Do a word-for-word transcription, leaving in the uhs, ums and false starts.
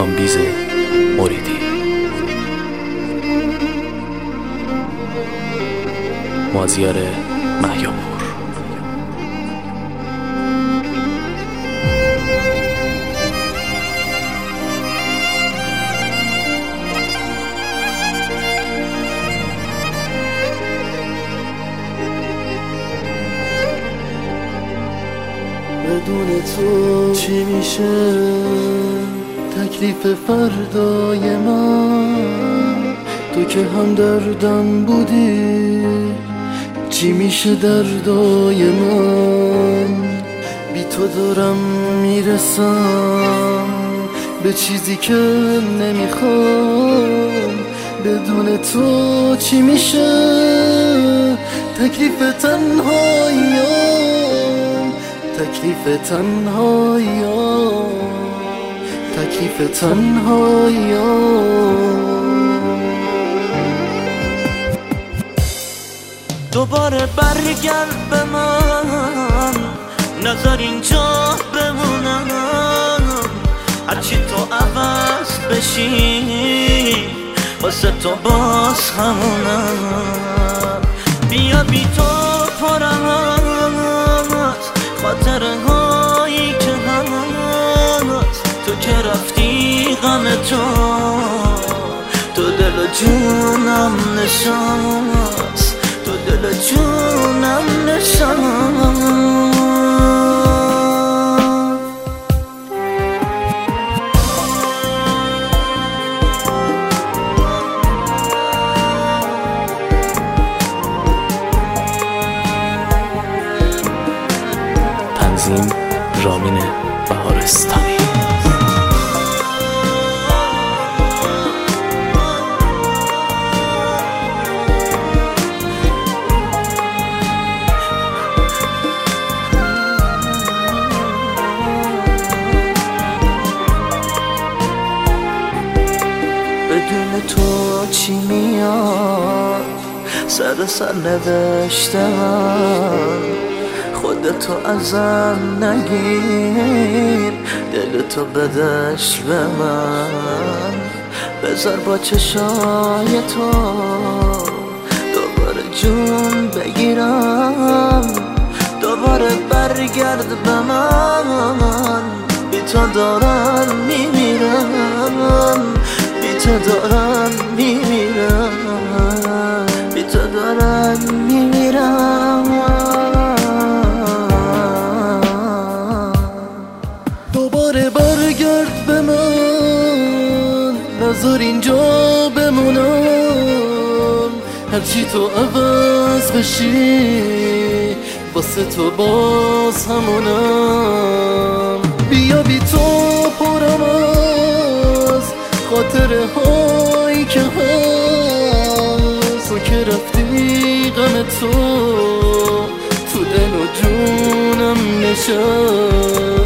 کامبیز موریدی. مازیار مهیاپور. بدون تو چی میشه تکلیف فردای من؟ تو که هم دردم بودی، چی میشه دردای من؟ بی تو دارم میرسم به چیزی که نمیخوام. بدون تو چی میشه تکلیف تنهاییام؟ تکلیف تنهاییام تکلیف تنهاییام. دوباره برگرد به من، نظر اینجا بمونم. هرچی تو عوض بشی واسه تو باز همونم. بیا بی تو پرم از خاطره هایی که هست. تو که رفتی غم تو تو دل و جونم نشست، تو دل و جونم نشست. تنظیم رامین بهارستانی. بدون تو چی میاد سر سر نوشتم. خودتو ازم نگیر، دل تو بدش به من. بذار با چشای تو دوباره جون بگیرم. دوباره برگرد به من، بی تو دارم میمیرم. بی تو دارم میمیرم. بی تو دارم میمیرم. دوباره برگرد به من، نذار اینجا بمونم. هرچی تو عوض بشی واسه تو باز همونم. بیا بی تو پرم از خاطره هایی که هست. تو که رفتی غم تو تو دل و جونم نشست.